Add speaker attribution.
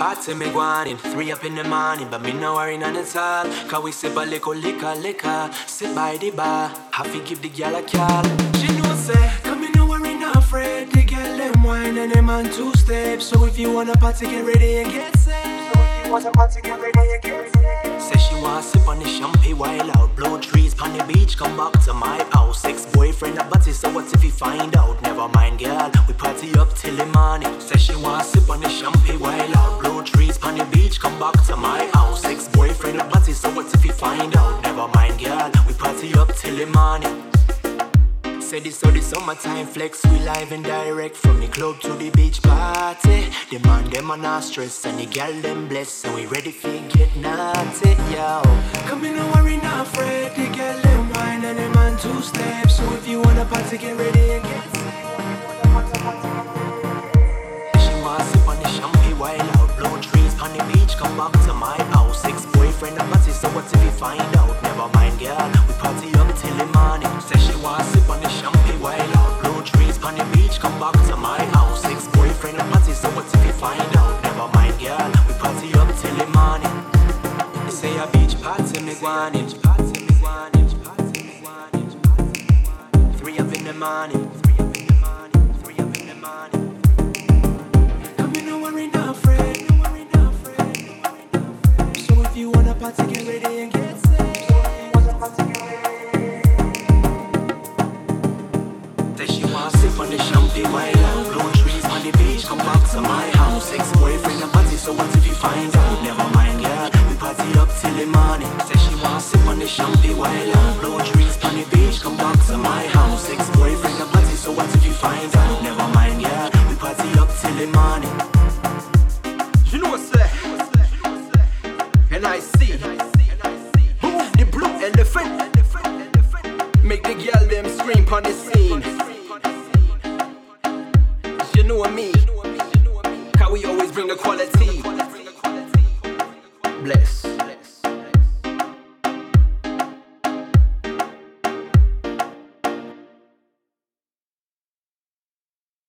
Speaker 1: party me gwine 3 up in the morning, but me no worry none at all. Cause we sip a little liquor, sit by the bar, have to give the girl a call. She know say, come me no worry not afraid. The girl them wine and them on 2 steps. So if you wanna party, get ready and get set. Say she want sip on the champagne while out, blow trees on the beach, come back to my house. Ex-boyfriend a body, so what if he find out? Never mind girl, we party up till the morning. Say she want sip on the champagne while out, blow trees on the beach, come back to my house. Ex-boyfriend a body, so what if he find out? Never mind girl, we party up till the morning. Say this so the summertime flex, we live and direct from the club to the beach party. The man them on our stress and the girl them blessed, and we ready for get naughty, yo. Come in, no worry, not afraid. The girl them wine and them on 2 steps. So if you wanna party, get ready and get set. She want sip on the champagne while out, blow trees on the beach, come back to my house. Ex-boyfriend a party, so what if he find out? Never mind girl, we party up till the morning. Say she want sip on the champagne while out, blow trees on the beach, come back to my house. Ex-boyfriend a party, so what if he find out? Never mind girl, we party up till the morning. They say a beach party me gwine 3 up in the morning. Come in, no worry, not afraid. So if you wanna party, get ready and get set. Say she want sip on the champagne while out, blow trees on the beach, come back to my house. Ex-boyfriend a party, so what if you find out? Never mind girl, we party up till the morning. Say she want sip on the champagne while out, blow trees on the beach, come back to my house. Ex-boyfriend a party, so what if you find out? Never mind girl, we party up till the morning.
Speaker 2: You know what's that? And I see move the blue elephant, make the girl them scream on the scene. You know me, cause we always bring the quality. Bless.